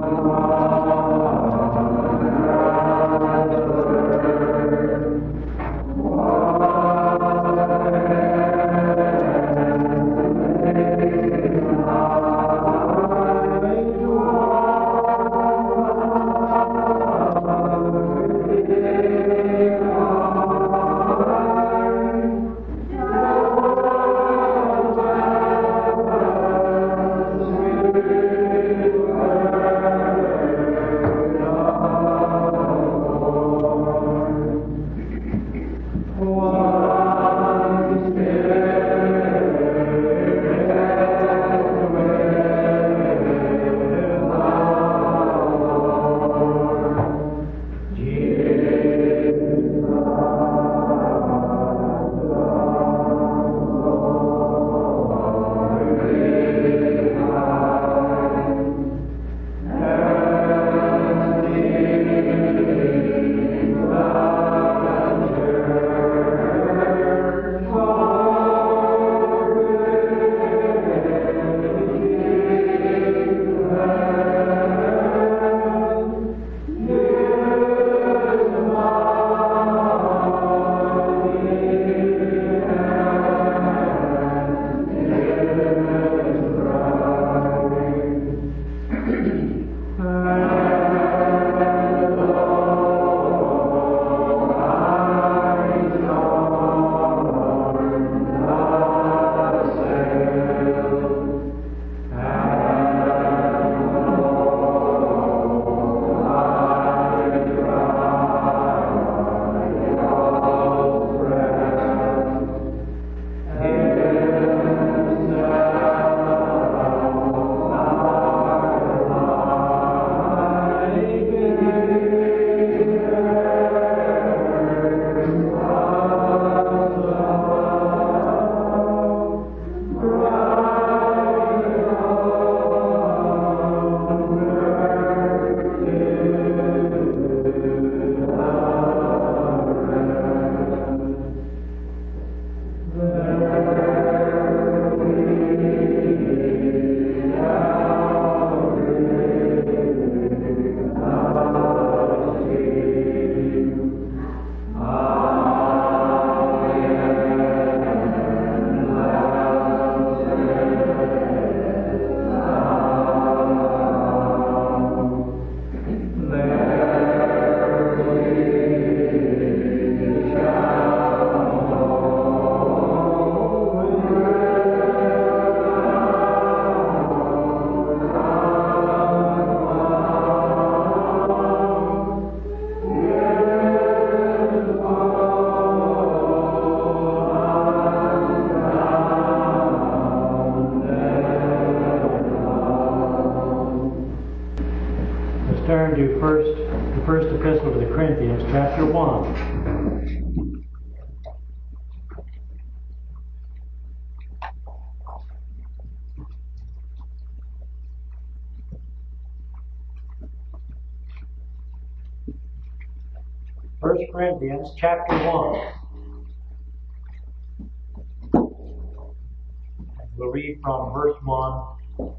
turn to the first epistle to the Corinthians, chapter 1. First Corinthians, chapter 1. We'll read from verse 1.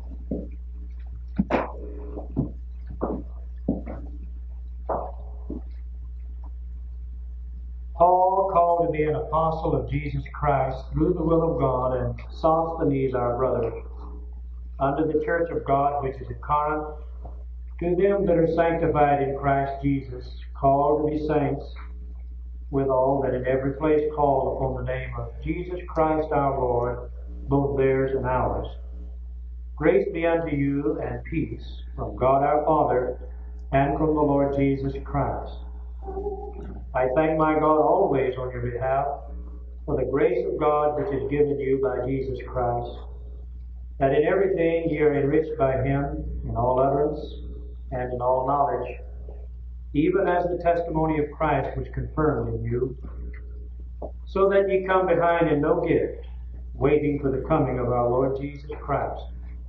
Paul, called to be an apostle of Jesus Christ through the will of God, and Sosthenes our brother, unto the church of God which is at Corinth, to them that are sanctified in Christ Jesus, called to be saints, withal that in every place call upon the name of Jesus Christ our Lord, both theirs and ours. Grace be unto you and peace from God our Father and from the Lord Jesus Christ. I thank my God always on your behalf for the grace of God which is given you by Jesus Christ, that in everything ye are enriched by him in all utterance and in all knowledge, even as the testimony of Christ was confirmed in you, so that ye come behind in no gift, waiting for the coming of our Lord Jesus Christ,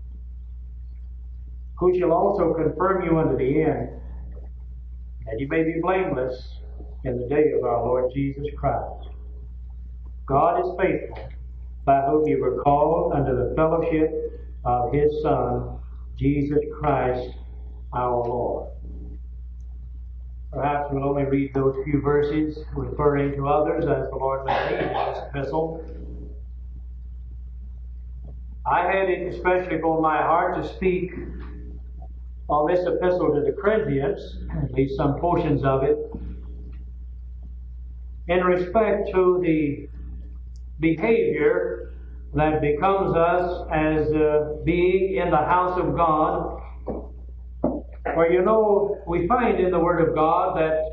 who shall also confirm you unto the end, that ye may be blameless in the day of our Lord Jesus Christ. God is faithful, by whom ye were called unto the fellowship of his Son, Jesus Christ, our Lord. Perhaps we'll only read those few verses, referring to others as the Lord may lead in this epistle. I had it especially upon my heart to speak on this epistle to the Corinthians, at least some portions of it, in respect to the behavior that becomes us as being in the house of God. For you know, we find in the Word of God that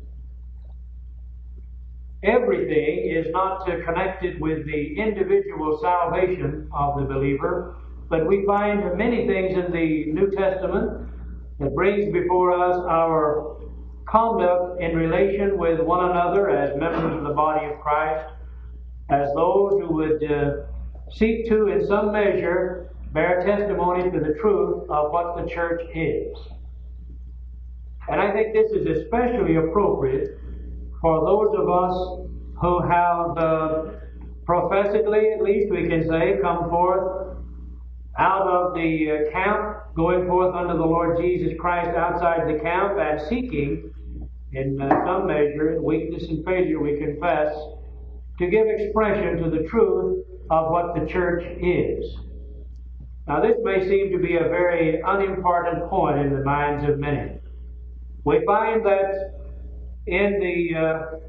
everything is not connected with the individual salvation of the believer, but we find many things in the New Testament that brings before us our conduct in relation with one another as members of the body of Christ, as those who would seek to, in some measure, bear testimony to the truth of what the church is. And I think this is especially appropriate for those of us who have, professedly at least we can say, come forth out of the camp, going forth under the Lord Jesus Christ outside the camp and seeking, in some measure, weakness and failure we confess, to give expression to the truth of what the church is. Now this may seem to be a very unimportant point in the minds of many. We find that in the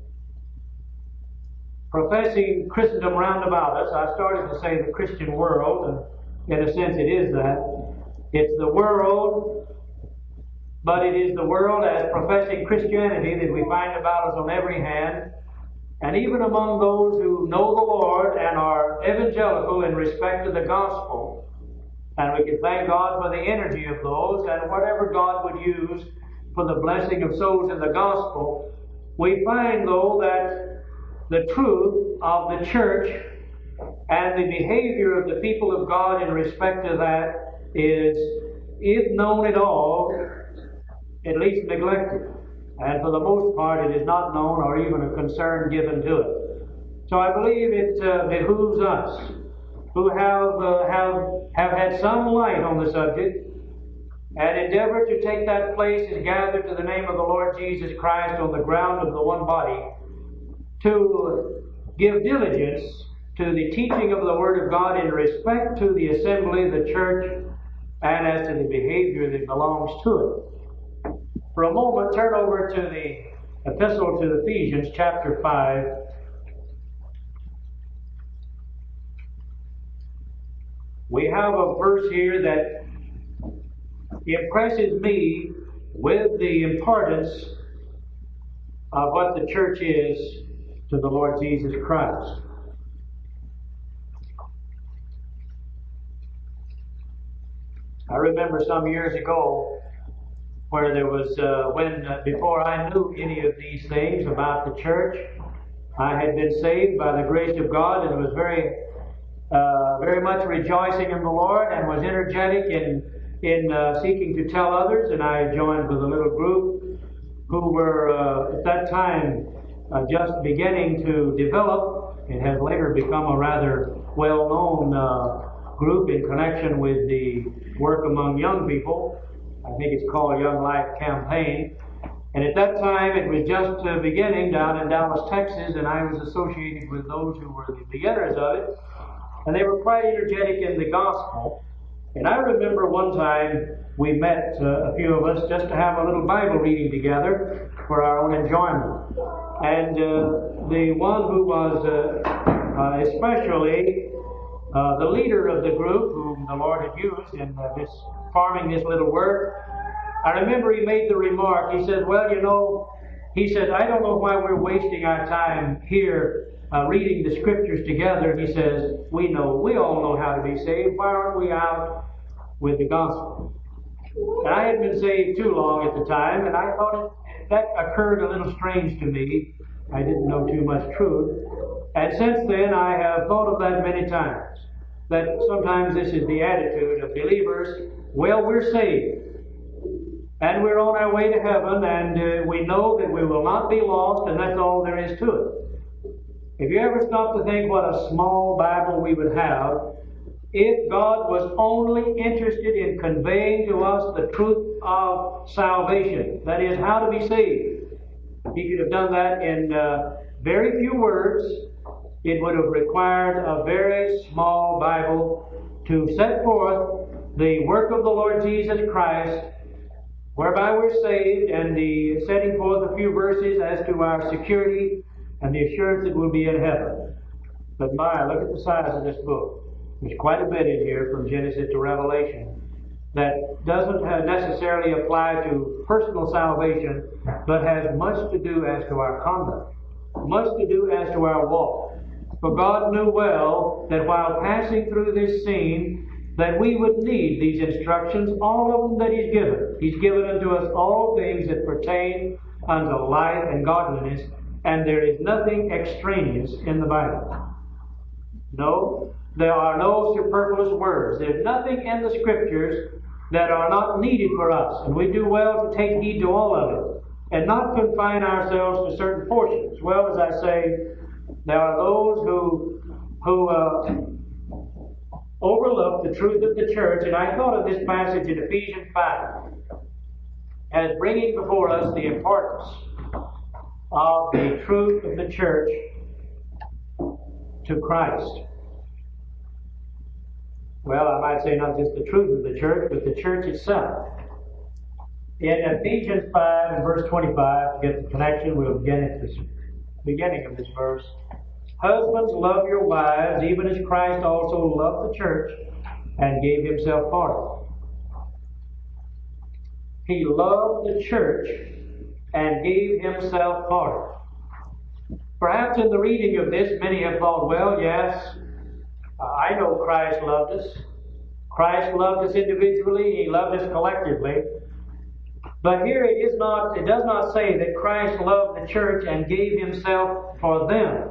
professing Christendom round about us, I started to say the Christian world, and in a sense it is that. It's the world, but it is the world as professing Christianity that we find about us on every hand, and even among those who know the Lord and are evangelical in respect to the gospel. And we can thank God for the energy of those, and whatever God would use for the blessing of souls in the gospel. We find, though, that the truth of the church and the behavior of the people of God in respect to that is, if known at all, at least neglected. And for the most part, it is not known or even a concern given to it. So I believe it behooves us who have had some light on the subject and endeavor to take that place and gather to the name of the Lord Jesus Christ on the ground of the one body, to give diligence to the teaching of the Word of God in respect to the assembly, the church, and as to the behavior that belongs to it. For a moment, turn over to the Epistle to Ephesians, chapter 5. We have a verse here that impresses me with the importance of what the church is to the Lord Jesus Christ. I remember some years ago where there was, before I knew any of these things about the church, I had been saved by the grace of God and was very much rejoicing in the Lord and was energetic in seeking to tell others. And I joined with a little group who were at that time just beginning to develop. It has later become a rather well-known group in connection with the work among young people. I think it's called Young Life Campaign. And at that time, it was just beginning down in Dallas, Texas, and I was associated with those who were the beginners of it. And they were quite energetic in the gospel. And I remember one time we met, a few of us, just to have a little Bible reading together for our own enjoyment. And the one who was especially the leader of the group, whom the Lord had used in farming this little work, I remember he made the remark. He said, well, you know, he said, I don't know why we're wasting our time here reading the scriptures together. He says, we all know how to be saved. Why aren't we out with the gospel? And I had been saved too long at the time, and I thought that occurred a little strange to me. I didn't know too much truth. And since then, I have thought of that many times. That sometimes this is the attitude of believers. Well, we're saved. And we're on our way to heaven, and we know that we will not be lost, and that's all there is to it. If you ever stop to think what a small Bible we would have, if God was only interested in conveying to us the truth of salvation, that is, how to be saved, He could have done that in very few words. It would have required a very small Bible to set forth the work of the Lord Jesus Christ, whereby we're saved, and the setting forth a few verses as to our security and the assurance that we'll be in heaven. But my, look at the size of this book. There's quite a bit in here from Genesis to Revelation that doesn't necessarily apply to personal salvation, but has much to do as to our conduct, much to do as to our walk. For God knew well that while passing through this scene, that we would need these instructions, all of them that He's given. He's given unto us all things that pertain unto life and godliness, and there is nothing extraneous in the Bible. No, there are no superfluous words. There's nothing in the Scriptures that are not needed for us, and we do well to take heed to all of it, and not confine ourselves to certain portions. Well, as I say, there are those who overlook the truth of the church, and I thought of this passage in Ephesians 5 as bringing before us the importance of the truth of the church to Christ. Well, I might say not just the truth of the church, but the church itself. In Ephesians 5 and verse 25, to get the connection, we'll begin at the beginning of this verse. Husbands, love your wives, even as Christ also loved the church and gave Himself for it. He loved the church and gave Himself for it. Perhaps in the reading of this, many have thought, well, yes, I know Christ loved us. Christ loved us individually. He loved us collectively. But here it does not say that Christ loved the church and gave Himself for them.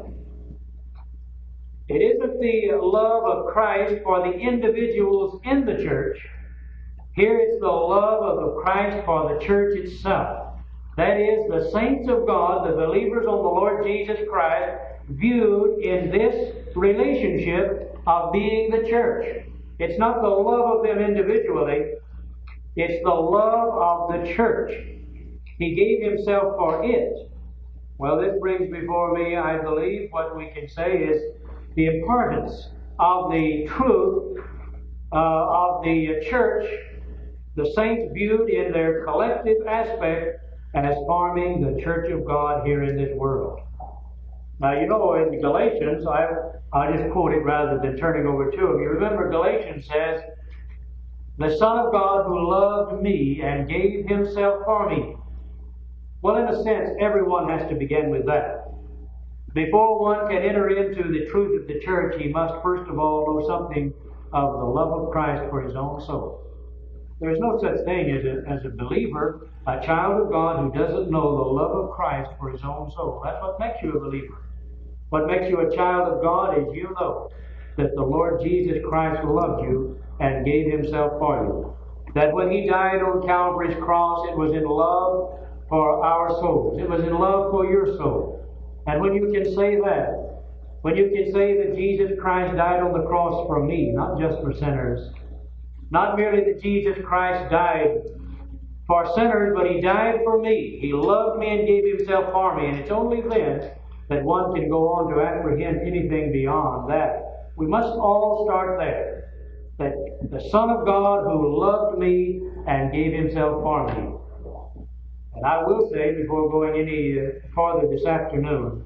It isn't the love of Christ for the individuals in the church. Here it's the love of Christ for the church itself. That is, the saints of God, the believers on the Lord Jesus Christ, viewed in this relationship of being the church. It's not the love of them individually. It's the love of the church. He gave Himself for it. Well, this brings before me, I believe, what we can say is the importance of the truth of the church, the saints viewed in their collective aspect as forming the church of God here in this world. Now, you know, in Galatians, I'll just quote it rather than turning over to him. You remember Galatians says, the Son of God who loved me and gave Himself for me. Well, in a sense, everyone has to begin with that. Before one can enter into the truth of the church, he must first of all know something of the love of Christ for his own soul. There is no such thing as a believer, a child of God who doesn't know the love of Christ for his own soul. That's what makes you a believer. What makes you a child of God is you know that the Lord Jesus Christ loved you and gave Himself for you. That when He died on Calvary's cross, it was in love for our souls. It was in love for your soul. And when you can say that, when you can say that Jesus Christ died on the cross for me, not just for sinners, not merely that Jesus Christ died for sinners, but He died for me. He loved me and gave Himself for me. And it's only then that one can go on to apprehend anything beyond that. We must all start there. That the Son of God who loved me and gave Himself for me. And I will say, before going any farther this afternoon,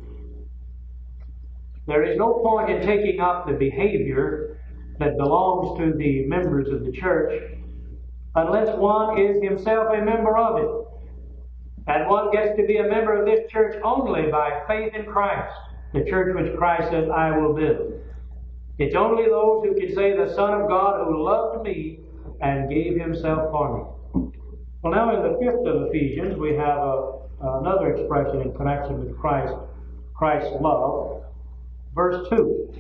there is no point in taking up the behavior that belongs to the members of the church unless one is himself a member of it. And one gets to be a member of this church only by faith in Christ, the church which Christ says, I will build. It's only those who can say, the Son of God who loved me and gave Himself for me. Well, now in the 5th of Ephesians, we have another expression in connection with Christ's love. Verse 2.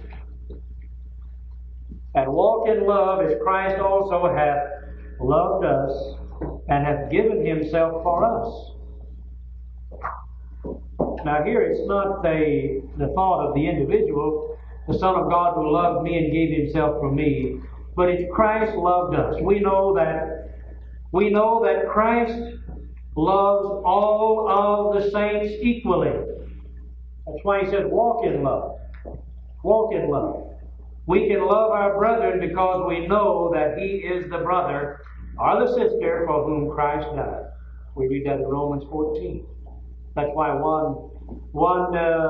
And walk in love as Christ also hath loved us and hath given Himself for us. Now here it's not the thought of the individual, the Son of God who loved me and gave himself for me, but it's Christ loved us. We know that Christ loves all of the saints equally. That's why he said, walk in love. Walk in love. We can love our brethren because we know that he is the brother or the sister for whom Christ died. We read that in Romans 14. That's why one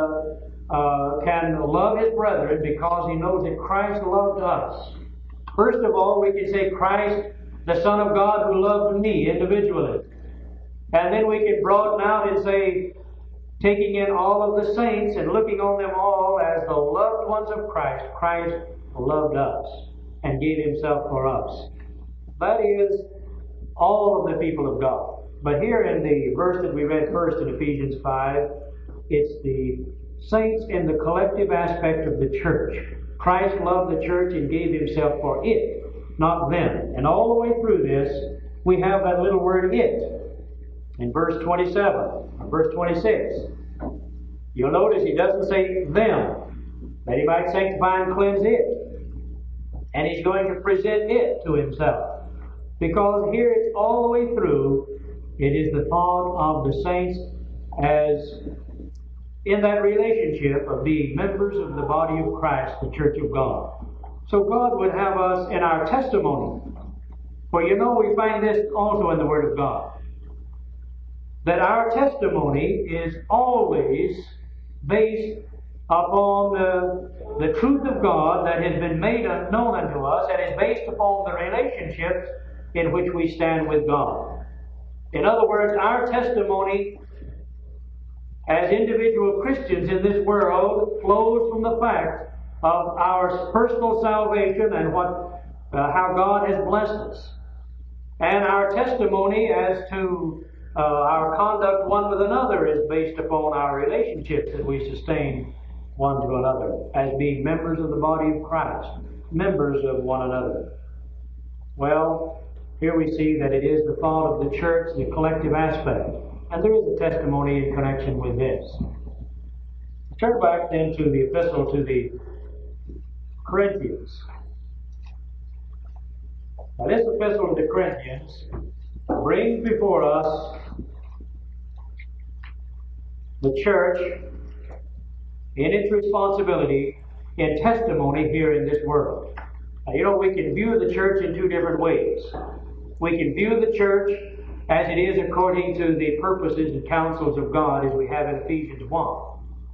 can love his brethren because he knows that Christ loved us. First of all, we can say Christ, the Son of God who loved me individually. And then we can broaden out and say, taking in all of the saints and looking on them all as the loved ones of Christ, Christ loved us and gave himself for us. That is all of the people of God. But here in the verse that we read first in Ephesians 5, it's the saints in the collective aspect of the church. Christ loved the church and gave himself for it, not them. And all the way through this, we have that little word it. In verse 27, or verse 26, you'll notice he doesn't say them, that he might sanctify and cleanse it. And he's going to present it to himself. Because here it's all the way through, it is the thought of the saints as in that relationship of being members of the body of Christ, the church of God. So God would have us in our testimony. For you know, we find this also in the Word of God, that our testimony is always based upon the truth of God that has been made known unto us, and is based upon the relationships in which we stand with God. In other words, our testimony as individual Christians in this world flows from the fact of our personal salvation and how God has blessed us. And our testimony as to our conduct one with another is based upon our relationships that we sustain one to another as being members of the body of Christ, members of one another. Well, here we see that it is the thought of the church, the collective aspect. And there is a testimony in connection with this. Turn back then to the epistle to the Corinthians. Now this epistle to the Corinthians brings before us the church in its responsibility in testimony here in this world. Now, you know, we can view the church in two different ways. We can view the church as it is according to the purposes and counsels of God, as we have in Ephesians 1.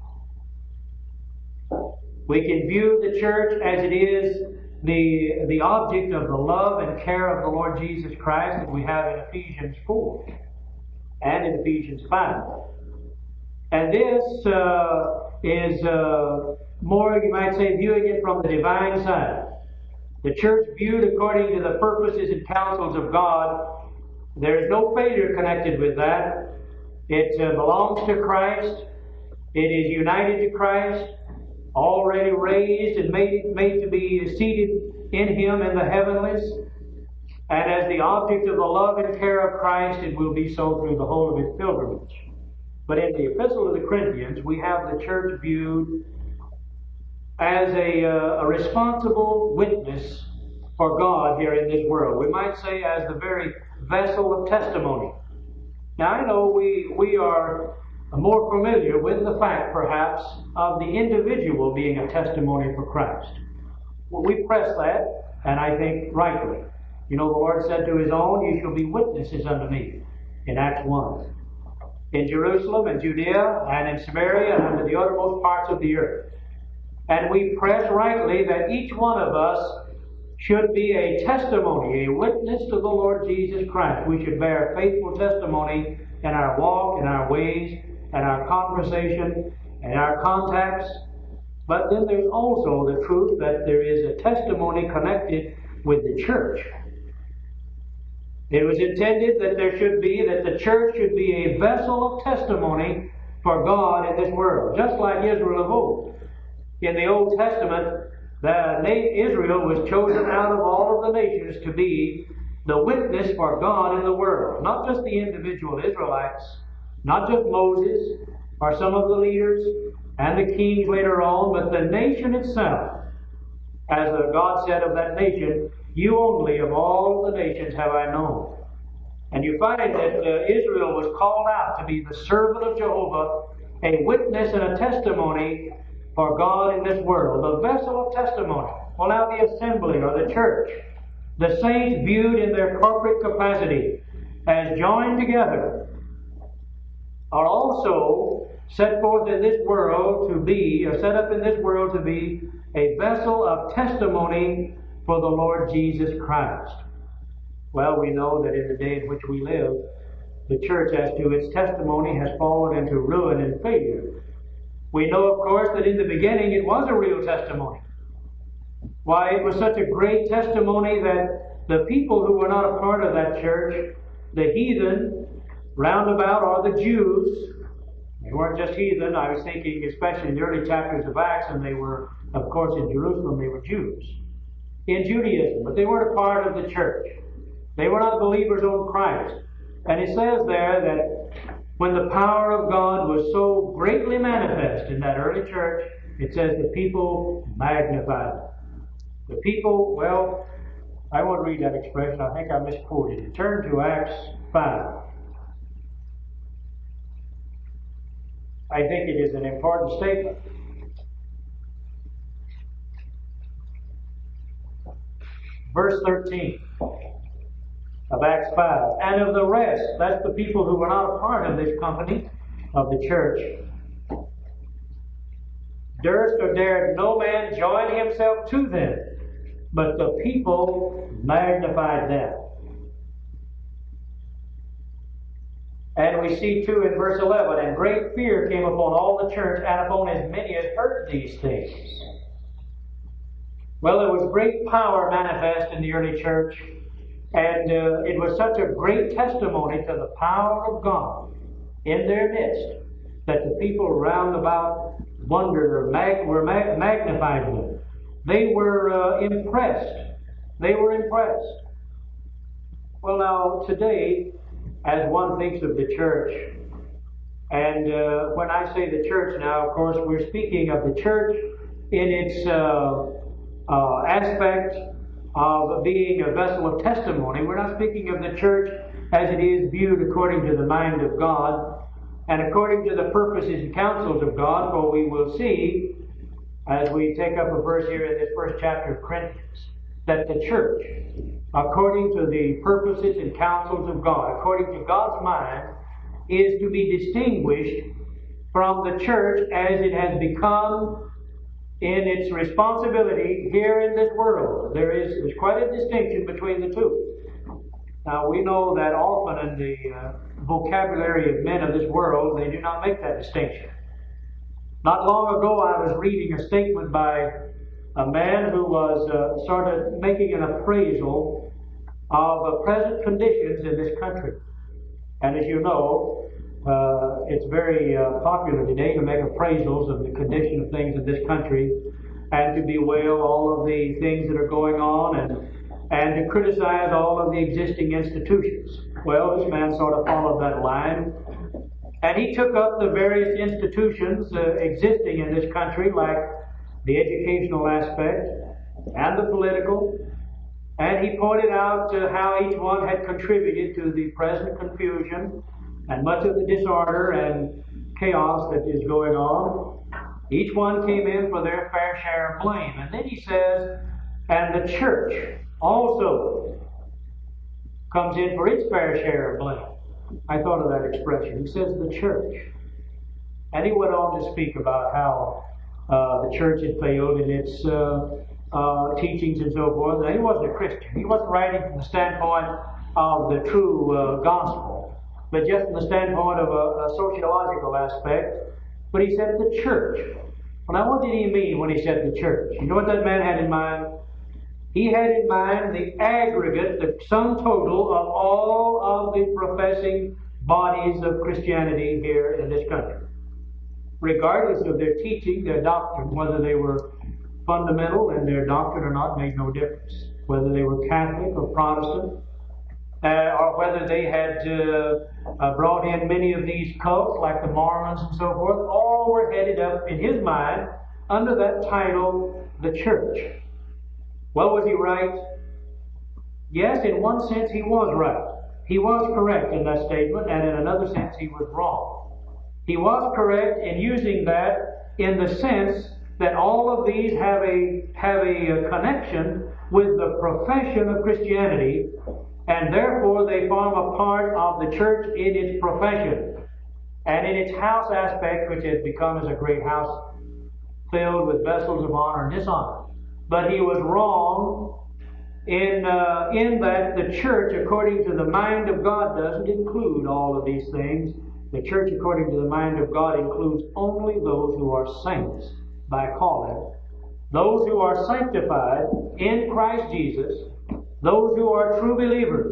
We can view the church as it is the object of the love and care of the Lord Jesus Christ, as we have in Ephesians 4 and in Ephesians 5. And this is more, you might say, viewing it from the divine side. The church viewed according to the purposes and counsels of God. There is no failure connected with that. It belongs to Christ. It is united to Christ, already raised and made to be seated in Him in the heavenlies. And as the object of the love and care of Christ, it will be so through the whole of its pilgrimage. But in the Epistle to the Corinthians, we have the church viewed as a responsible witness for God here in this world. We might say as the very vessel of testimony. Now I know we are more familiar with the fact, perhaps, of the individual being a testimony for Christ. Well, we press that, and I think rightly. You know, the Lord said to His own, "You shall be witnesses unto me," in Acts 1. In Jerusalem and Judea and in Samaria and unto the uttermost parts of the earth. And we press rightly that each one of us should be a testimony, a witness to the Lord Jesus Christ. We should bear faithful testimony in our walk, in our ways, in our conversation, in our contacts. But then there's also the truth that there is a testimony connected with the church. It was intended that the church should be a vessel of testimony for God in this world, just like Israel of old. In the Old Testament, Israel was chosen out of all of the nations to be the witness for God in the world. Not just the individual Israelites, not just Moses or some of the leaders, and the kings later on, but the nation itself, as God said of that nation, you only of all the nations have I known. And you find that Israel was called out to be the servant of Jehovah, a witness and a testimony for God in this world, a vessel of testimony. Well, now the assembly or the church, the saints viewed in their corporate capacity as joined together, are also set forth in this world to be, or set up in this world to be, a vessel of testimony for the Lord Jesus Christ. Well, we know that in the day in which we live, the church, as to its testimony, has fallen into ruin and failure. We know, of course, that in the beginning it was a real testimony. Why, it was such a great testimony that the people who were not a part of that church, the heathen roundabout, or the Jews, they weren't just heathen. I was thinking, especially in the early chapters of Acts, and they were, of course, in Jerusalem, they were Jews in Judaism, but they weren't a part of the church. They were not believers on Christ. And it says there that when the power of God was so greatly manifest in that early church, it says the people magnified it. The people, well, I won't read that expression. I think I misquoted it. Turn to Acts 5. I think it is an important statement. Verse 13 of Acts 5. And of the rest, that's the people who were not a part of this company of the church, durst or dared no man join himself to them, but the people magnified them. And we see too in verse 11, and great fear came upon all the church and upon as many as heard these things. Well, there was great power manifest in the early church, and it was such a great testimony to the power of God in their midst that the people round about wondered or magnified them. They were impressed. They were impressed. Well, now, today, as one thinks of the church, and when I say the church now, of course, we're speaking of the church in its aspect of being a vessel of testimony. We're not speaking of the church as it is viewed according to the mind of God and according to the purposes and counsels of God, for we will see, as we take up a verse here in this first chapter of Corinthians, that the church, according to the purposes and counsels of God, according to God's mind, is to be distinguished from the church as it has become in its responsibility here in this world. There's quite a distinction between the two. Now, we know that often in the vocabulary of men of this world, they do not make that distinction. Not long ago, I was reading a statement by a man who was started making an appraisal of present conditions in this country. And as you know, it's very popular today to make appraisals of the condition of things in this country and to bewail all of the things that are going on and to criticize all of the existing institutions. Well, this man sort of followed that line, and he took up the various institutions existing in this country, like the educational aspect and the political, and he pointed out how each one had contributed to the present confusion and much of the disorder and chaos that is going on. Each one came in for their fair share of blame. And then he says, and the church also comes in for its fair share of blame. I thought of that expression. He says the church. And he went on to speak about how the church had failed in its teachings and so forth. Now, he wasn't a Christian. He wasn't writing from the standpoint of the true gospel, but just from the standpoint of a sociological aspect. But he said the church. Well, now, what did he mean when he said the church? You know what that man had in mind? He had in mind the aggregate, the sum total of all of the professing bodies of Christianity here in this country. Regardless of their teaching, their doctrine, whether they were fundamental in their doctrine or not, made no difference. Whether they were Catholic or Protestant, or whether they had brought in many of these cults like the Mormons and so forth, all were headed up in his mind under that title, the church. Well, was he right? Yes, in one sense he was right. He was correct in that statement, and in another sense he was wrong. He was correct in using that in the sense that all of these have a connection with the profession of Christianity, and therefore they form a part of the church in its profession and in its house aspect, which has become as a great house filled with vessels of honor and dishonor. But he was wrong in that the church, according to the mind of God, doesn't include all of these things. The church, according to the mind of God, includes only those who are saints by calling, those who are sanctified in Christ Jesus, those who are true believers.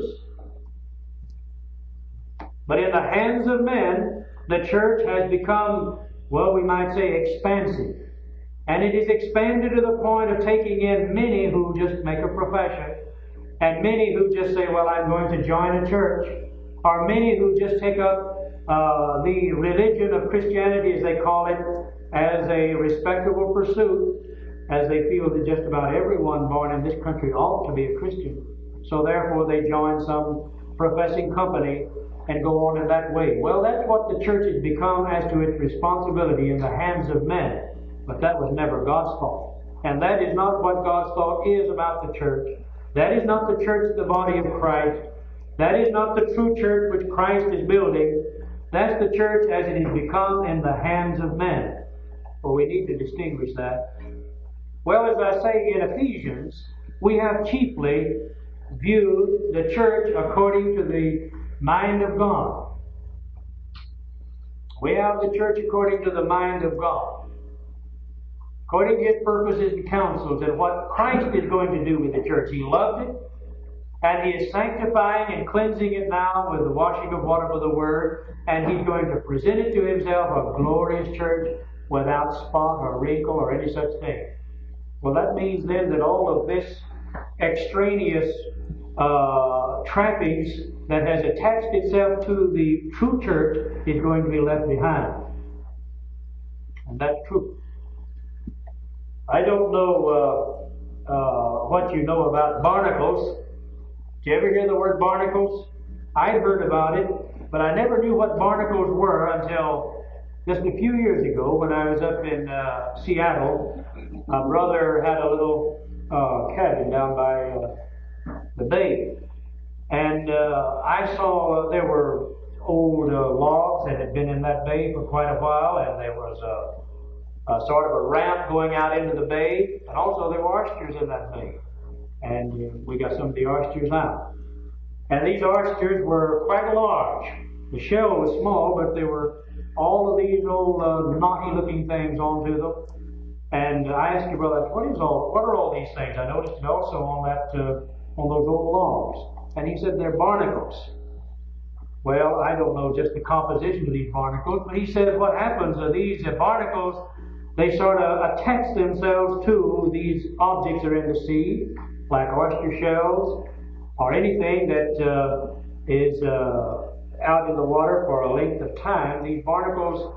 But in the hands of men, the church has become, well, we might say, expansive. And it is expanded to the point of taking in many who just make a profession, and many who just say, well, I'm going to join a church, or many who just take up the religion of Christianity, as they call it, as a respectable pursuit, as they feel that just about everyone born in this country ought to be a Christian. So therefore they join some professing company and go on in that way. Well, that's what the church has become as to its responsibility in the hands of men. But that was never God's thought. And that is not what God's thought is about the church. That is not the church, the body of Christ. That is not the true church which Christ is building. That's the church as it has become in the hands of men. Well, we need to distinguish that. Well, as I say in Ephesians, we have chiefly viewed the church according to the mind of God. We have the church according to the mind of God, according to His purposes and counsels, and what Christ is going to do with the church. He loved it, and He is sanctifying and cleansing it now with the washing of water for the Word, and He's going to present it to Himself a glorious church without spot or wrinkle or any such thing. Well, that means then that all of this extraneous trappings that has attached itself to the true church is going to be left behind. And that's true. I don't know what you know about barnacles. Did you ever hear the word barnacles? I'd heard about it, but I never knew what barnacles were until just a few years ago when I was up in Seattle. My brother had a little cabin down by the bay. And I saw there were old logs that had been in that bay for quite a while, and there was a sort of a ramp going out into the bay, and also there were oysters in that bay. And we got some of the oysters out. And these oysters were quite large. The shell was small, but there were all of these old knotty-looking things onto them. And I asked your brother, what are all these things? I noticed it also on those old logs. And he said they're barnacles. Well, I don't know just the composition of these barnacles, but he said what happens are these barnacles, they sort of attach themselves to these objects that are in the sea, like oyster shells, or anything that is out in the water for a length of time. These barnacles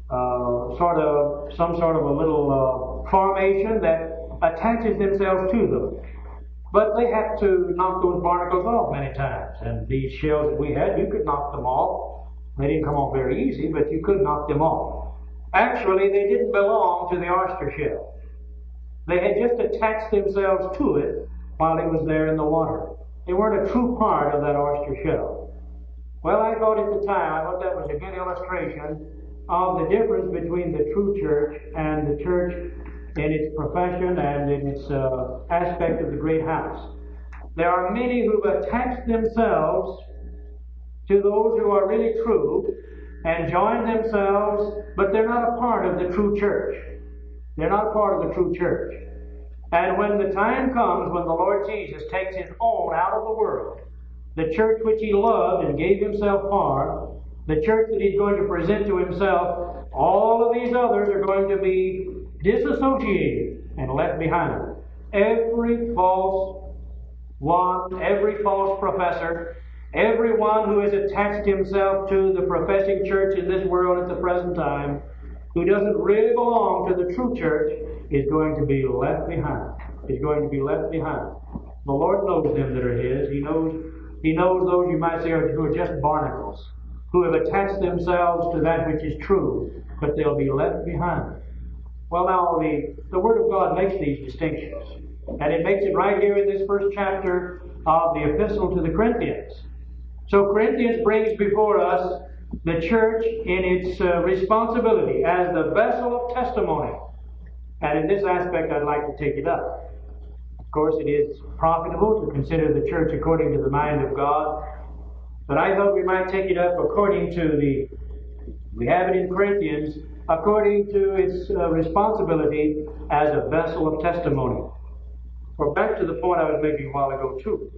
some sort of a little formation that attaches themselves to them. But they have to knock those barnacles off many times. And these shells that we had, you could knock them off. They didn't come off very easy, but you could knock them off. Actually, they didn't belong to the oyster shell. They had just attached themselves to it while it was there in the water. They weren't a true part of that oyster shell. Well, I thought at the time, I thought that was a good illustration of the difference between the true church and the church in its profession and in its aspect of the great house. There are many who've attached themselves to those who are really true and joined themselves, but they're not a part of the true church. They're not a part of the true church. And when the time comes when the Lord Jesus takes His own out of the world, the church which He loved and gave Himself for, the church that He's going to present to Himself, all of these others are going to be disassociated and left behind. Every false one, every false professor, Everyone who has attached himself to the professing church in this world at the present time, who doesn't really belong to the true church, is going to be left behind. Is going to be left behind. The Lord knows them that are His. He knows those, you might say, who are just barnacles, who have attached themselves to that which is true, but they'll be left behind. Well, now, the Word of God makes these distinctions, and it makes it right here in this first chapter of the Epistle to the Corinthians. So Corinthians brings before us the church in its responsibility as the vessel of testimony. And in this aspect, I'd like to take it up. Of course, it is profitable to consider the church according to the mind of God, but I thought we might take it up according to we have it in Corinthians, according to its responsibility as a vessel of testimony. Or back to the point I was making a while ago, too.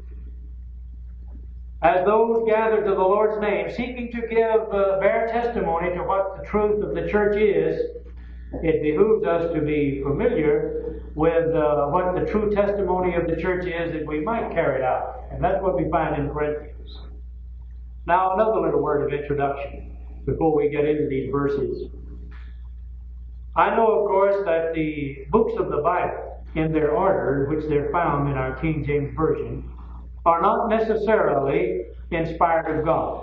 As those gathered to the Lord's name, seeking to bear testimony to what the truth of the church is, it behooves us to be familiar with what the true testimony of the church is, that we might carry it out. And that's what we find in Corinthians. Now, another little word of introduction before we get into these verses. I know, of course, that the books of the Bible, in their order, which they're found in our King James Version, are not necessarily inspired of God.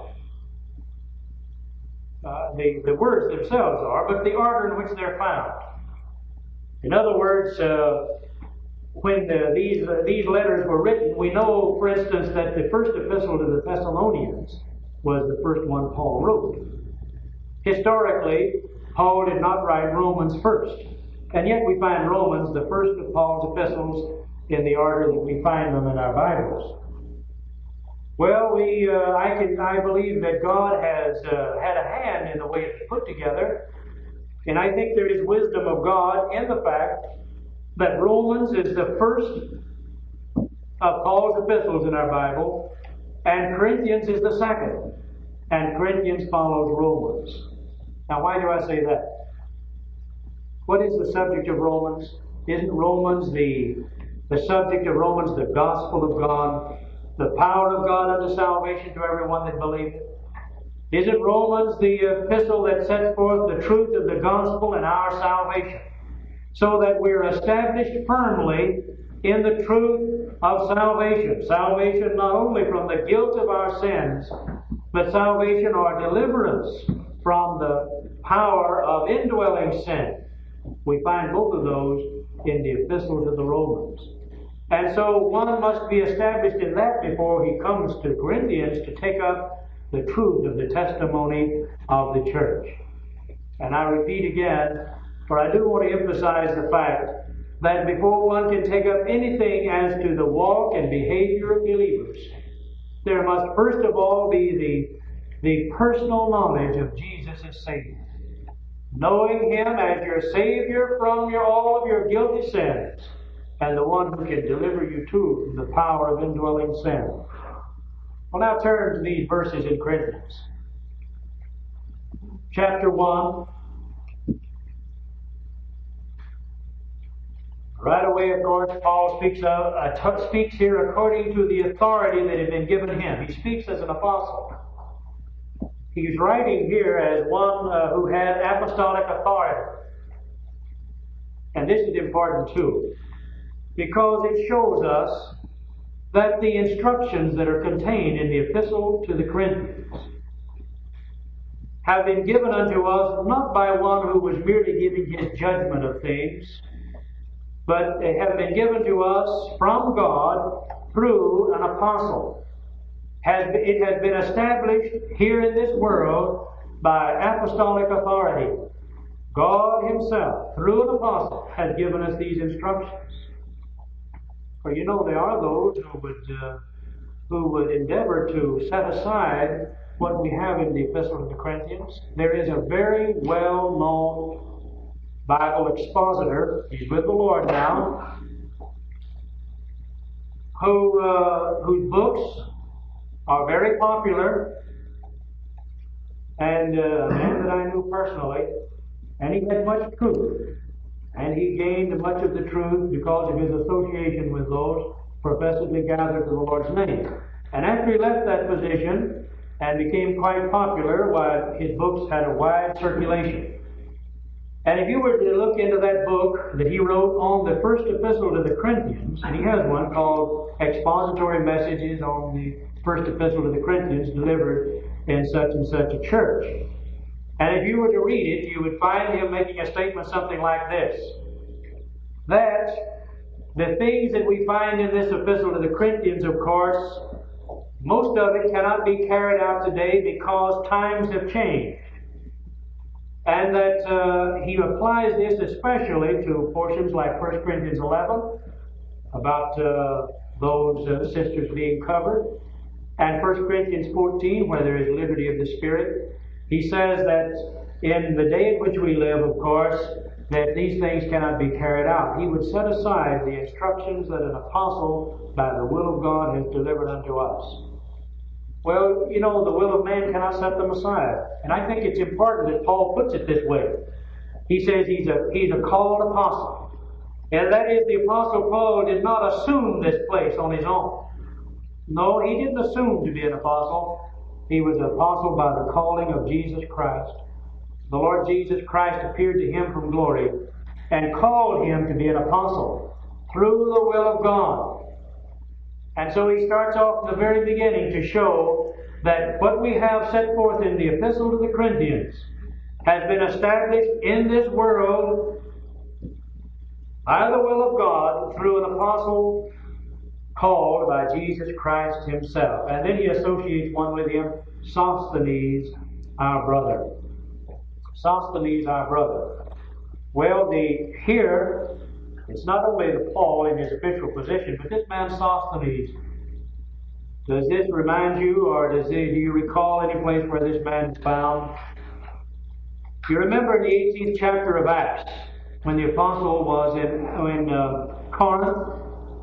The words themselves are, but the order in which they're found. In other words, when these letters were written, we know, for instance, that the first epistle to the Thessalonians was the first one Paul wrote. Historically, Paul did not write Romans first, and yet we find Romans the first of Paul's epistles in the order that we find them in our Bibles. Well, I believe that God has had a hand in the way it's put together, and I think there is wisdom of God in the fact that Romans is the first of Paul's epistles in our Bible, and Corinthians is the second, and Corinthians follows Romans. Now, why do I say that? What is the subject of Romans? Isn't Romans the subject of Romans the gospel of God? The power of God unto salvation to everyone that believeth? Isn't Romans the epistle that sets forth the truth of the gospel and our salvation, so that we're established firmly in the truth of salvation? Salvation not only from the guilt of our sins, but salvation or deliverance from the power of indwelling sin. We find both of those in the epistle to the Romans. And so one must be established in that before he comes to Corinthians to take up the truth of the testimony of the church. And I repeat again, for I do want to emphasize the fact that before one can take up anything as to the walk and behavior of believers, there must first of all be the personal knowledge of Jesus as Savior. Knowing Him as your Savior from all of your guilty sins, and the one who can deliver you too from the power of indwelling sin. We'll now turn to these verses in Corinthians. Chapter 1. Right away, of course, Paul speaks here according to the authority that had been given him. He speaks as an apostle. He's writing here as one who had apostolic authority. And this is important too, because it shows us that the instructions that are contained in the epistle to the Corinthians have been given unto us not by one who was merely giving his judgment of things, but they have been given to us from God through an apostle. It has been established here in this world by apostolic authority. God Himself, through an apostle, has given us these instructions. For you know, there are those who would endeavor to set aside what we have in the Epistle to the Corinthians. There is a very well-known Bible expositor, he's with the Lord now, whose books are very popular, and a man that I knew personally, and he had much truth. And he gained much of the truth because of his association with those professedly gathered to the Lord's name. And after he left that position and became quite popular, why, his books had a wide circulation. And if you were to look into that book that he wrote on the first epistle to the Corinthians, and he has one called Expository Messages on the first epistle to the Corinthians delivered in such and such a church. And if you were to read it, you would find him making a statement something like this: that the things that we find in this epistle to the Corinthians, of course, most of it cannot be carried out today because times have changed. And that he applies this especially to portions like 1 Corinthians 11, about those sisters being covered, and 1 Corinthians 14, where there is liberty of the Spirit. He says that in the day in which we live, of course, that these things cannot be carried out. He would set aside the instructions that an apostle, by the will of God, has delivered unto us. Well, you know, the will of man cannot set them aside. And I think it's important that Paul puts it this way. He says he's a called apostle. And that is, the apostle Paul did not assume this place on his own. No, he didn't assume to be an apostle. He was an apostle by the calling of Jesus Christ. The Lord Jesus Christ appeared to him from glory and called him to be an apostle through the will of God. And so he starts off in the very beginning to show that what we have set forth in the Epistle to the Corinthians has been established in this world by the will of God through an apostle called by Jesus Christ himself. And then he associates one with him, Sosthenes, our brother. Sosthenes, our brother. Well, here, it's not only the Paul in his official position, but this man Sosthenes. Does this remind you, or do you recall any place where this man is found? You remember in the 18th chapter of Acts, when the apostle was in Corinth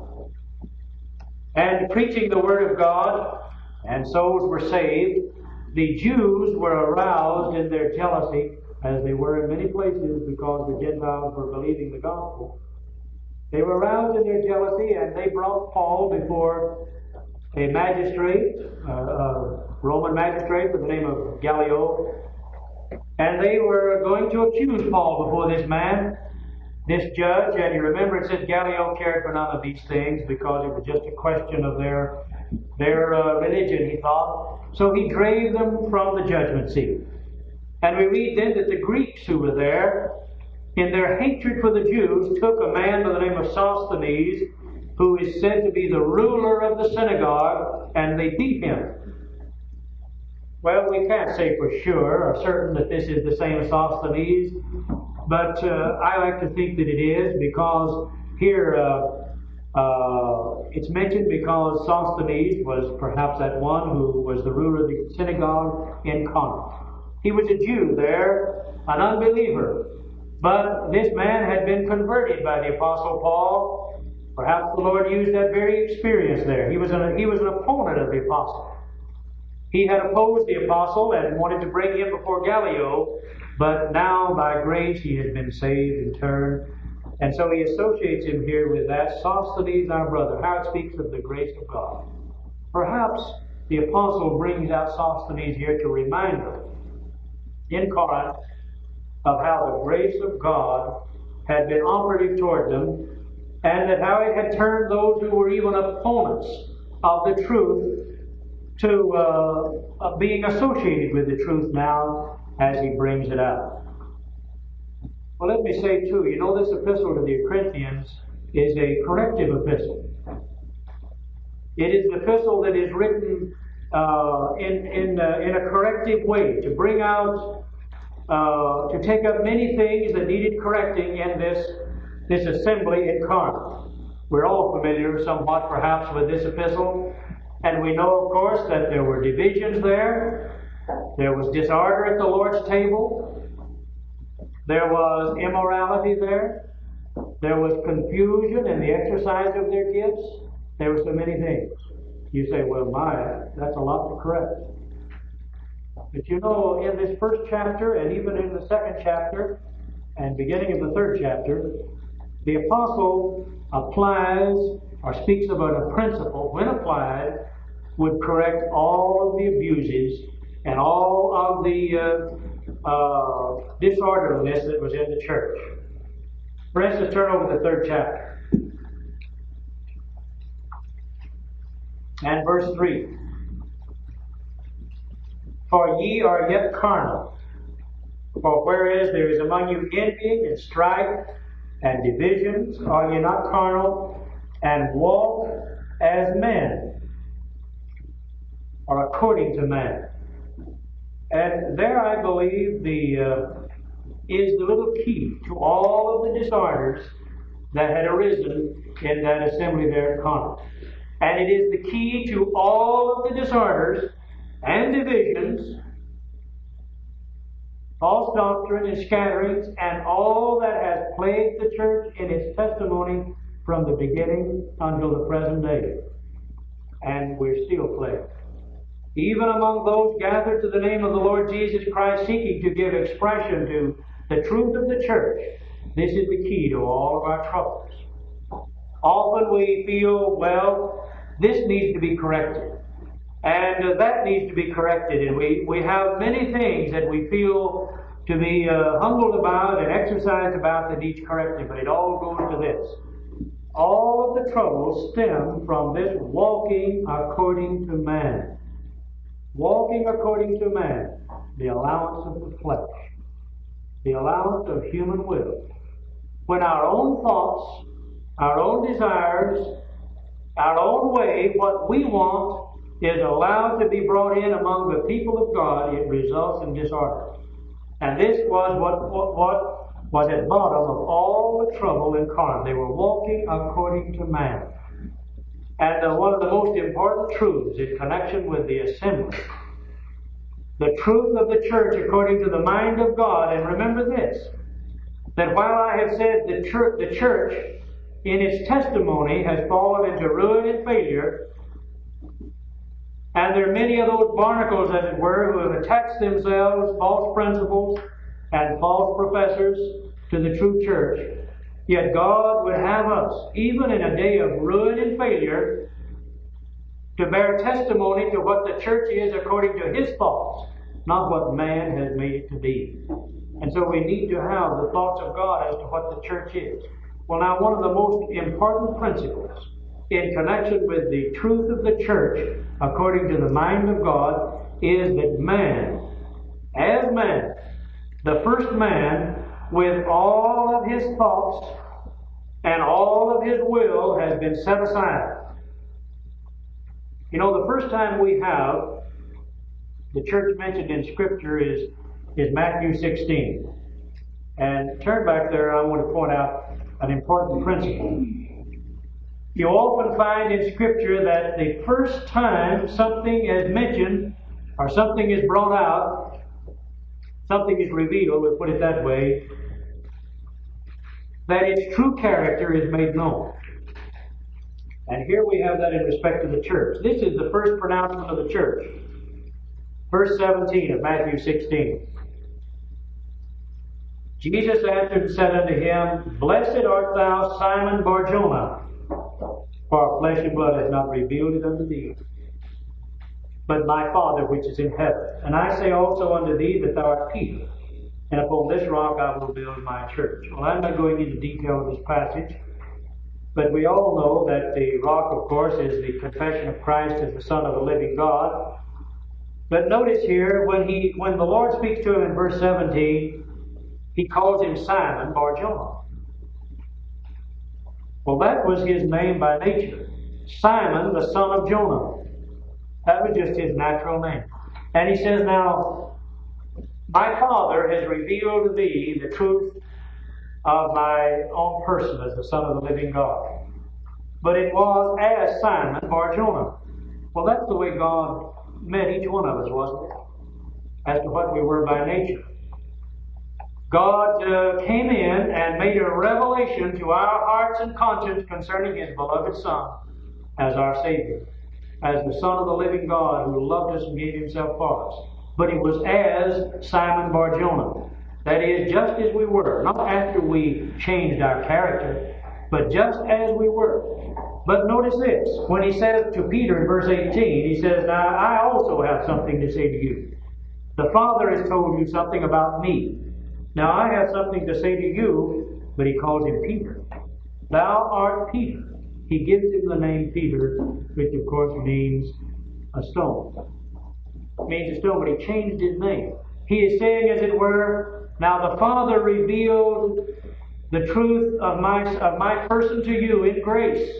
and preaching the Word of God, and souls were saved, the Jews were aroused in their jealousy, as they were in many places because the Gentiles were believing the gospel. They were aroused in their jealousy, and they brought Paul before a magistrate, a Roman magistrate by the name of Gallio, and they were going to accuse Paul before this man, this judge. And you remember it says Gallio cared for none of these things because it was just a question of their religion, he thought. So he drave them from the judgment seat. And we read then that the Greeks who were there, in their hatred for the Jews, took a man by the name of Sosthenes, who is said to be the ruler of the synagogue, and they beat him. Well, we can't say for sure or certain that this is the same Sosthenes, but I like to think that it is, because here it's mentioned because Sosthenes was perhaps that one who was the ruler of the synagogue in Corinth. He was a Jew there, an unbeliever. But this man had been converted by the Apostle Paul. Perhaps the Lord used that very experience there. He was an opponent of the Apostle. He had opposed the Apostle and wanted to bring him before Gallio, but now by grace he had been saved and turned. And so he associates him here with that, Sosthenes, our brother. How it speaks of the grace of God. Perhaps the Apostle brings out Sosthenes here to remind us in Corinth of how the grace of God had been operative toward them, and that how it had turned those who were even opponents of the truth to being associated with the truth now as he brings it out. Well, let me say too, you know, this epistle to the Corinthians is a corrective epistle. It is an epistle that is written in a corrective way, to bring out, to take up many things that needed correcting in this assembly in Corinth. We're all familiar somewhat perhaps with this epistle, and we know, of course, that there were divisions there. There was disorder at the Lord's table. There was immorality there. There was confusion in the exercise of their gifts. There were so many things. You say, well, that's a lot to correct. But you know, in this first chapter, and even in the second chapter, and beginning of the third chapter, the apostle applies or speaks about a principle, when applied, would correct all of the abuses and all of the disorderliness that was in the church. Friends, let's turn over to the 3rd chapter. And verse 3. For ye are yet carnal. For whereas there is among you envying and strife and divisions, are ye not carnal, and walk as men, or according to man? And there, I believe, is the little key to all of the disorders that had arisen in that assembly there at Corinth. And it is the key to all of the disorders and divisions, false doctrine and scatterings, and all that has plagued the church in its testimony from the beginning until the present day. And we're still plagued. Even among those gathered to the name of the Lord Jesus Christ, seeking to give expression to the truth of the church, this is the key to all of our troubles. Often we feel, well, this needs to be corrected, and that needs to be corrected, and we have many things that we feel to be humbled about and exercised about that needs correcting, but it all goes to this. All of the troubles stem from this walking according to man. Walking according to man, the allowance of the flesh, the allowance of human will. When our own thoughts, our own desires, our own way, what we want, is allowed to be brought in among the people of God, it results in disorder. And this was what was at bottom of all the trouble in Corinth. They were walking according to man. And one of the most important truths in connection with the assembly, the truth of the church according to the mind of God. And remember this, that while I have said the church in its testimony has fallen into ruin and failure, and there are many of those barnacles, as it were, who have attached themselves, false principles and false professors, to the true church, yet God would have us, even in a day of ruin and failure, to bear testimony to what the church is according to His thoughts, not what man has made it to be. And so we need to have the thoughts of God as to what the church is. Well, now, one of the most important principles in connection with the truth of the church according to the mind of God is that man, as man, the first man, with all of his thoughts and all of his will, has been set aside. You know, the first time we have the church mentioned in Scripture is Matthew 16. And turn back there, I want to point out an important principle. You often find in Scripture that the first time something is mentioned or something is brought out, something is revealed, we'll put it that way, that its true character is made known. And here we have that in respect to the church. This is the first pronouncement of the church. Verse 17 of Matthew 16. Jesus answered and said unto him, Blessed art thou, Simon Bar-Jonah, for flesh and blood hath not revealed it unto thee, but my Father which is in heaven. And I say also unto thee that thou art Peter, and upon this rock I will build my church. Well, I'm not going into detail of this passage, but we all know that the rock, of course, is the confession of Christ as the Son of the living God. But notice here, when the Lord speaks to him in verse 17, He calls him Simon Bar-Jonah. Well, that was his name by nature. Simon, the son of Jonah. That was just his natural name. And he says, Now, my Father has revealed to thee the truth of my own person as the Son of the living God. But it was as Simon Bar-Jonah. Well, that's the way God met each one of us, wasn't it? As to what we were by nature. God came in and made a revelation to our hearts and conscience concerning His beloved Son as our Savior, as the Son of the living God who loved us and gave Himself for us. But it was as Simon Bar-Jonah. That is, just as we were, not after we changed our character, but just as we were. But notice this, when he says to Peter in verse 18, he says, now I also have something to say to you. The Father has told you something about me. Now I have something to say to you, but he calls him Peter. Thou art Peter. He gives him the name Peter, which of course means a stone. It means a stone, but he changed his name. He is saying, as it were, now the Father revealed the truth of my person to you in grace.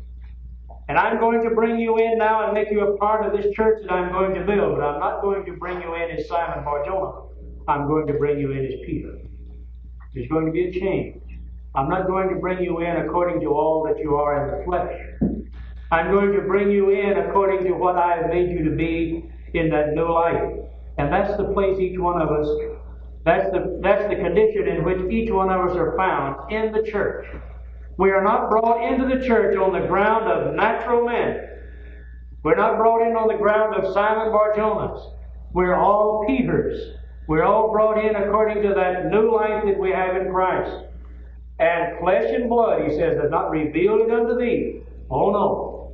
And I'm going to bring you in now and make you a part of this church that I'm going to build. But I'm not going to bring you in as Simon Bar-Jonah. I'm going to bring you in as Peter. There's going to be a change. I'm not going to bring you in according to all that you are in the flesh. I'm going to bring you in according to what I have made you to be in that new life. And that's the place each one of us, that's the condition in which each one of us are found in the church. We are not brought into the church on the ground of natural men. We're not brought in on the ground of Simon Bar-Jonahs. We're all Peters. We're all brought in according to that new life that we have in Christ. And flesh and blood, he says, has not revealed it unto thee. Oh no.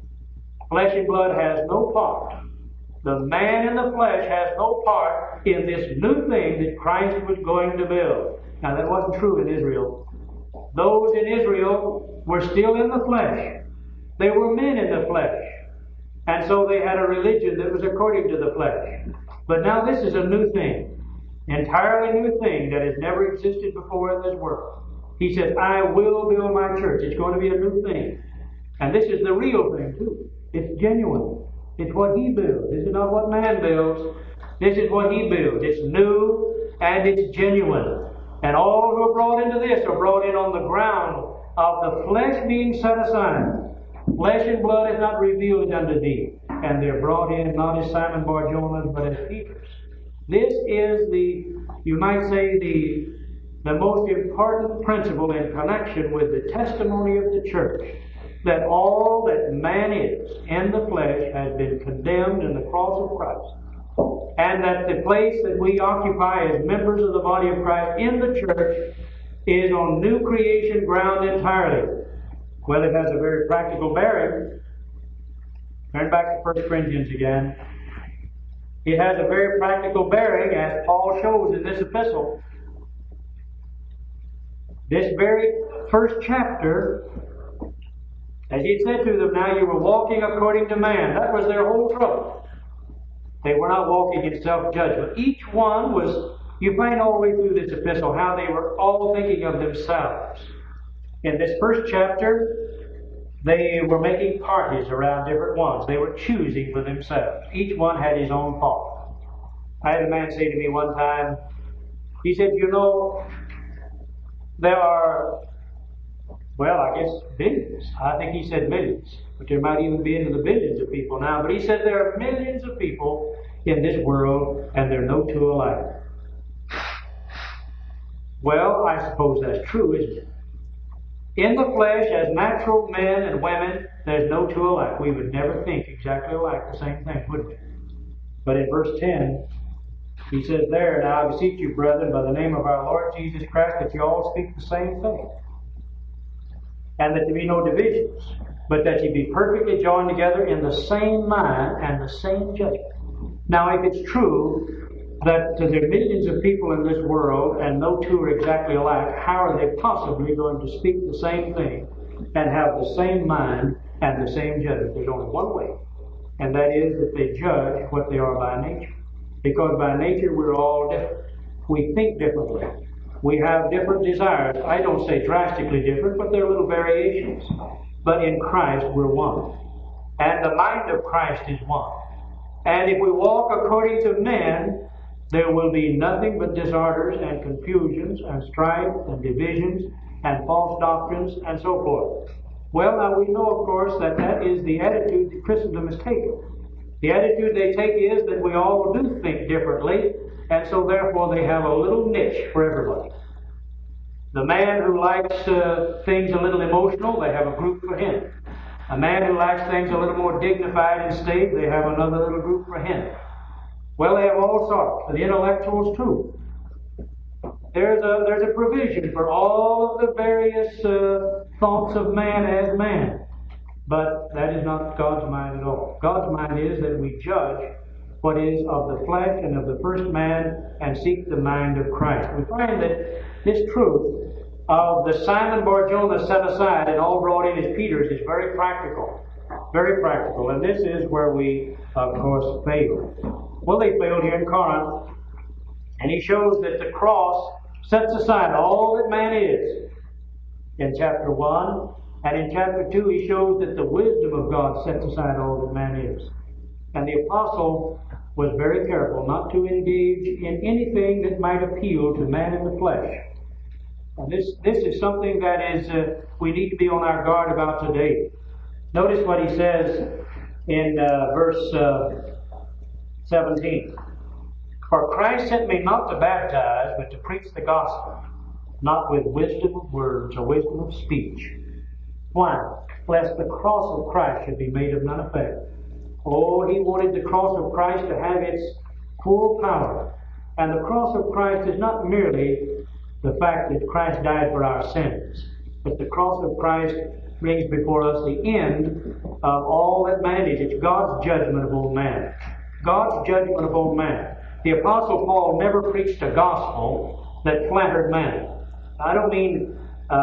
Flesh and blood has no part. The man in the flesh has no part in this new thing that Christ was going to build. Now that wasn't true in Israel. Those in Israel were still in the flesh. They were men in the flesh. And so they had a religion that was according to the flesh. But now this is a new thing. Entirely new thing that has never existed before in this world. He says, I will build my church. It's going to be a new thing. And this is the real thing too. It's genuine. It's what He builds. This is not what man builds. This is what He builds. It's new and it's genuine. And all who are brought into this are brought in on the ground of the flesh being set aside. Flesh and blood is not revealed unto thee. And they're brought in not as Simon Bar-Jonah, but as Peter's. This is you might say, the most important principle in connection with the testimony of the church. That all that man is in the flesh has been condemned in the cross of Christ. And that the place that we occupy as members of the body of Christ in the church is on new creation ground entirely. Well, it has a very practical bearing. Turn back to 1 Corinthians again. It has a very practical bearing, as Paul shows in this epistle. This very first chapter, as he said to them, now you were walking according to man. That was their whole trouble. They were not walking in self-judgment. Each one was, you find all the way through this epistle, how they were all thinking of themselves. In this first chapter, they were making parties around different ones. They were choosing for themselves. Each one had his own thought. I had a man say to me one time, he said, you know, there are, well, I guess billions. I think he said millions. But there might even be into the billions of people now. But he said there are millions of people in this world, and they're no two alike. Well, I suppose that's true, isn't it? In the flesh, as natural men and women, there's no two alike. We would never think exactly alike the same thing, would we? But in verse 10, he says there, now I beseech you, brethren, by the name of our Lord Jesus Christ, that you all speak the same thing. And that there be no divisions, but that you be perfectly joined together in the same mind and the same judgment. Now, if it's true that there are millions of people in this world and no two are exactly alike, how are they possibly going to speak the same thing and have the same mind and the same judgment? There's only one way, and that is that they judge what they are by nature. Because by nature we're all different. We think differently. We have different desires. I don't say drastically different, but there are little variations. But in Christ we're one. And the mind of Christ is one. And if we walk according to men, there will be nothing but disorders and confusions and strife and divisions and false doctrines and so forth. Well, now we know, of course, that that is the attitude that Christendom has taken. The attitude they take is that we all do think differently, and so therefore they have a little niche for everybody. The man who likes things a little emotional, they have a group for him. A man who likes things a little more dignified and staid, they have another little group for him. Well, they have all sorts. The intellectuals too. There's a provision for all of the various thoughts of man as man. But that is not God's mind at all. God's mind is that we judge what is of the flesh and of the first man and seek the mind of Christ. We find that this truth of the Simon Bar-Jonah set aside and all brought in as Peter's is very practical. Very practical. And this is where we, of course, failed. Well, they failed here in Corinth. And he shows that the cross sets aside all that man is in chapter 1. And in chapter 2, he shows that the wisdom of God sets aside all that man is. And the apostle was very careful not to engage in anything that might appeal to man in the flesh. And this is something that is we need to be on our guard about today. Notice what he says in verse 17. For Christ sent me not to baptize, but to preach the gospel, not with wisdom of words or wisdom of speech. Why? Lest the cross of Christ should be made of none effect. Oh, he wanted the cross of Christ to have its full power. And the cross of Christ is not merely the fact that Christ died for our sins, but the cross of Christ brings before us the end of all that man is. It's God's judgment of all man. God's judgment of all man. The Apostle Paul never preached a gospel that flattered man. I don't mean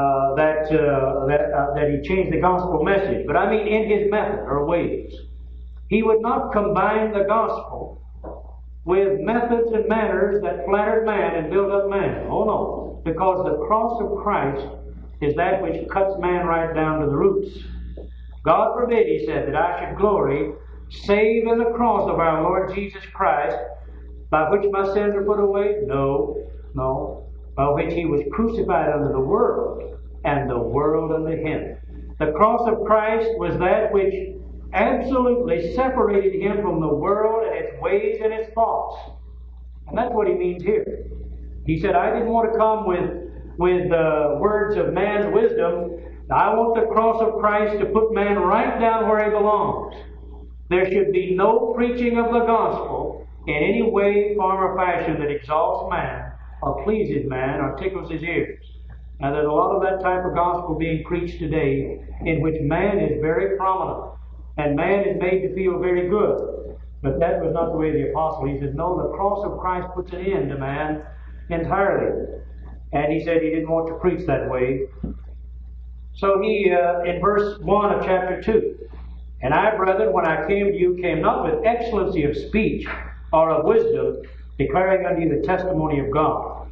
that he changed the gospel message, but I mean in his method or ways. He would not combine the gospel with methods and manners that flattered man and built up man. Oh no, because the cross of Christ is that which cuts man right down to the roots. God forbid, he said, that I should glory save in the cross of our Lord Jesus Christ, by which my sins are put away? No. By which he was crucified unto the world, and the world unto him. The cross of Christ was that which absolutely separated him from the world and its ways and its thoughts. And that's what he means here. He said, I didn't want to come with words of man's wisdom. I want the cross of Christ to put man right down where he belongs. There should be no preaching of the gospel in any way, form, or fashion that exalts man, or pleases man, or tickles his ears. Now there's a lot of that type of gospel being preached today in which man is very prominent, and man is made to feel very good. But that was not the way of the apostle. He said, no, the cross of Christ puts an end to man entirely. And he said he didn't want to preach that way. So he, in verse 1 of chapter 2, and I, brethren, when I came to you, came not with excellency of speech or of wisdom, declaring unto you the testimony of God.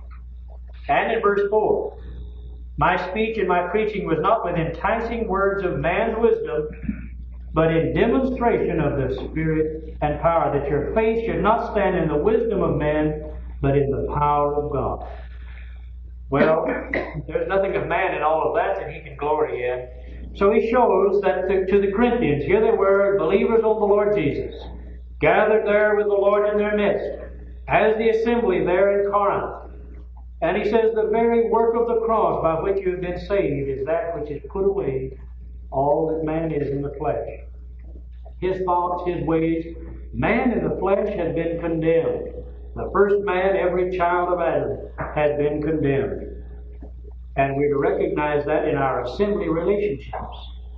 And in verse 4, my speech and my preaching was not with enticing words of man's wisdom, but in demonstration of the Spirit and power, that your faith should not stand in the wisdom of men, but in the power of God. Well, there's nothing of man in all of that he can glory in. So he shows that to the Corinthians, here they were, believers on the Lord Jesus, gathered there with the Lord in their midst, as the assembly there in Corinth. And he says, the very work of the cross by which you have been saved is that which has put away all that man is in the flesh. His thoughts, his ways. Man in the flesh has been condemned. The first man, every child of Adam, has been condemned. And we're to recognize that in our assembly relationships.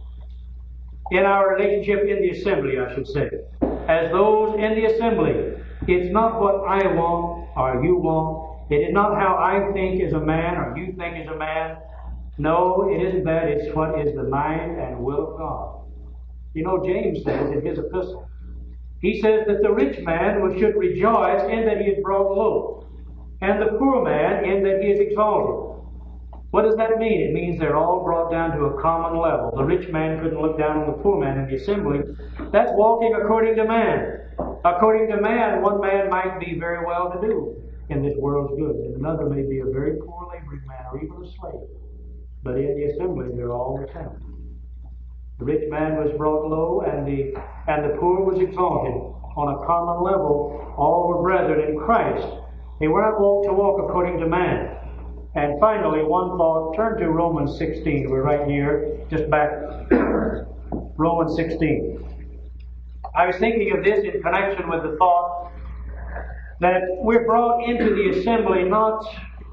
In our relationship in the assembly, I should say. As those in the assembly, it's not what I want or you want. It is not how I think as a man or you think as a man. No, it isn't that. It's what is the mind and will of God. You know, James says in his epistle, he says that the rich man should rejoice in that he is brought low, and the poor man in that he is exalted. What does that mean? It means they're all brought down to a common level. The rich man couldn't look down on the poor man in the assembly. That's walking according to man. According to man, one man might be very well to do in this world's good, and another may be a very poor laboring man or even a slave. But in the assembly, they're all the same. The rich man was brought low, and the poor was exalted. On a common level, all were brethren in Christ. They were not wont to walk according to man. And finally, one thought. Turn to Romans 16. We're right here, just back. Romans 16. I was thinking of this in connection with the thought that we're brought into the assembly not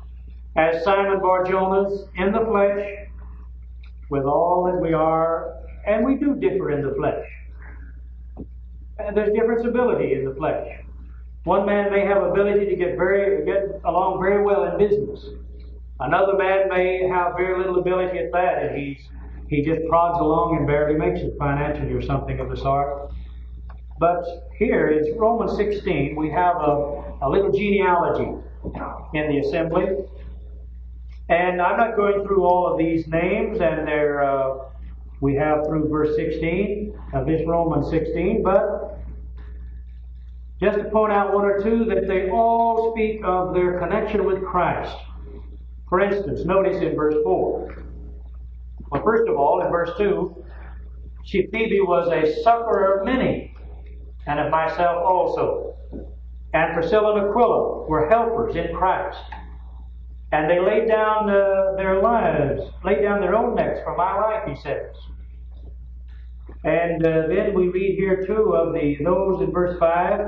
as Simon Bar-Jonas, in the flesh, with all that we are, and we do differ in the flesh. And there's differentiability in the flesh. One man may have ability to get along very well in business. Another man may have very little ability at that, and he just prods along and barely makes it financially or something of the sort. But here in Romans 16, we have a little genealogy in the assembly. And I'm not going through all of these names, and we have through verse 16 of this Romans 16, but just to point out one or two, that they all speak of their connection with Christ. For instance, notice in verse 4. Well, first of all, in verse 2, Phoebe was a sufferer of many, and of myself also. And Priscilla and Aquila were helpers in Christ. And they laid down their lives, laid down their own necks for my life, he says. And then we read here too of those in verse 5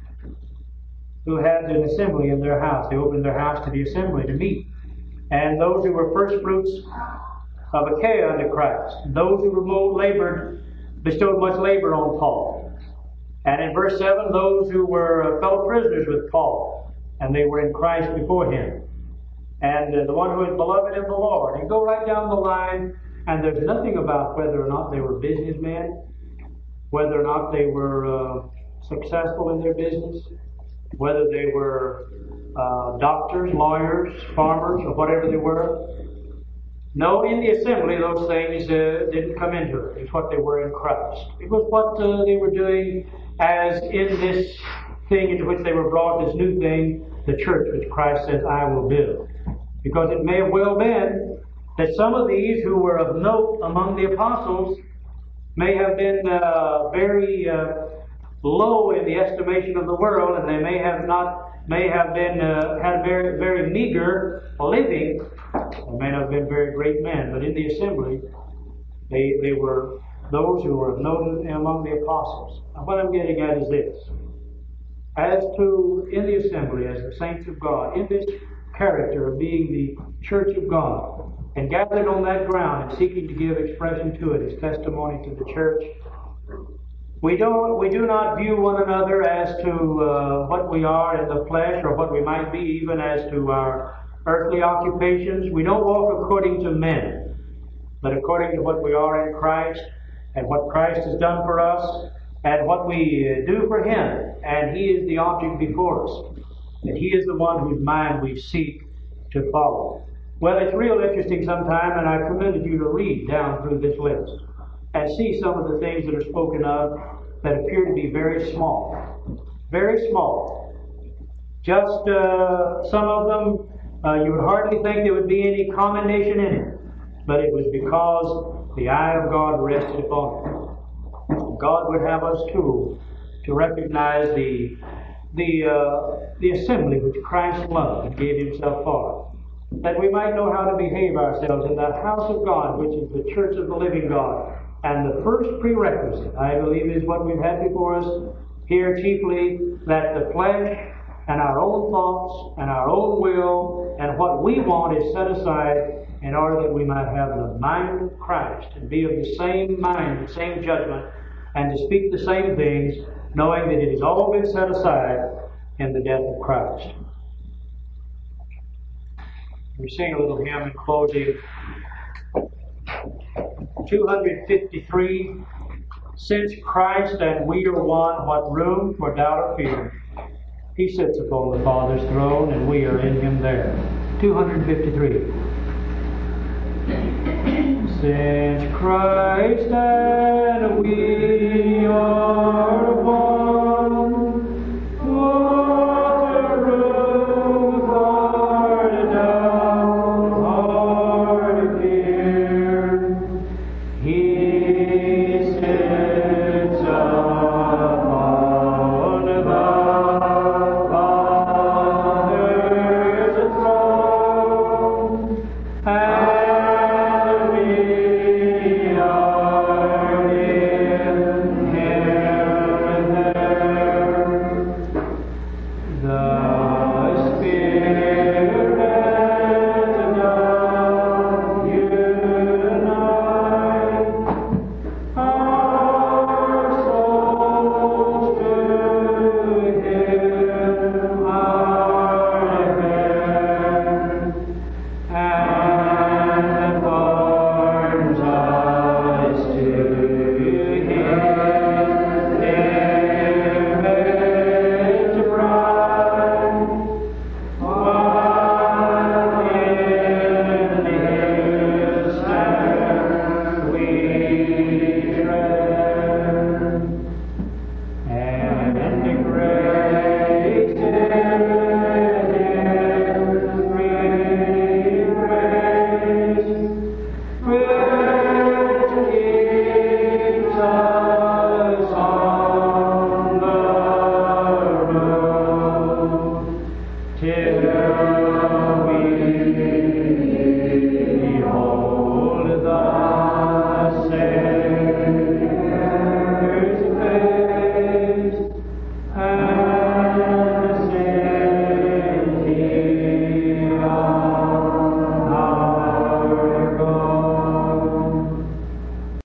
who had an assembly in their house. They opened their house to the assembly to meet. And those who were first fruits of Achaia unto Christ. Those who were bestowed much labor on Paul. And in verse 7, those who were fellow prisoners with Paul, and they were in Christ before him. And the one who is beloved in the Lord. And go right down the line, and there's nothing about whether or not they were businessmen, whether or not they were successful in their business, whether they were doctors, lawyers, farmers, or whatever they were. No, in the assembly, those things didn't come into it. It's what they were in Christ. It was what they were doing as in this thing into which they were brought, this new thing, the church, which Christ says, I will build. Because it may have well been that some of these who were of note among the apostles may have been very low in the estimation of the world, and they may have been had very, very meager living. They may not have been very great men, but in the assembly, they were those who were of note among the apostles. Now, what I'm getting at is this: as to in the assembly, as the saints of God, in this character of being the church of God, and gathered on that ground and seeking to give expression to it as testimony to the church, we do not view one another as to what we are in the flesh, or what we might be even as to our earthly occupations. We don't walk according to men, but according to what we are in Christ, and what Christ has done for us, and what we do for Him. And He is the object before us. And He is the one whose mind we seek to follow. Well, it's real interesting sometime, and I commend you to read down through this list and see some of the things that are spoken of that appear to be very small. Very small. Just some of them, you would hardly think there would be any commendation in it. But it was because the eye of God rested upon it. God would have us too to recognize the assembly which Christ loved and gave Himself for, that we might know how to behave ourselves in that house of God, which is the church of the living God. And the first prerequisite, I believe, is what we've had before us here chiefly, that the flesh and our own thoughts and our own will and what we want is set aside in order that we might have the mind of Christ and be of the same mind, the same judgment, and to speak the same things, knowing that it has all been set aside in the death of Christ. We sing a little hymn in closing. 253. Since Christ and we are one, what room for doubt or fear? He sits upon the Father's throne, and we are in Him there. 253. Since Christ and we are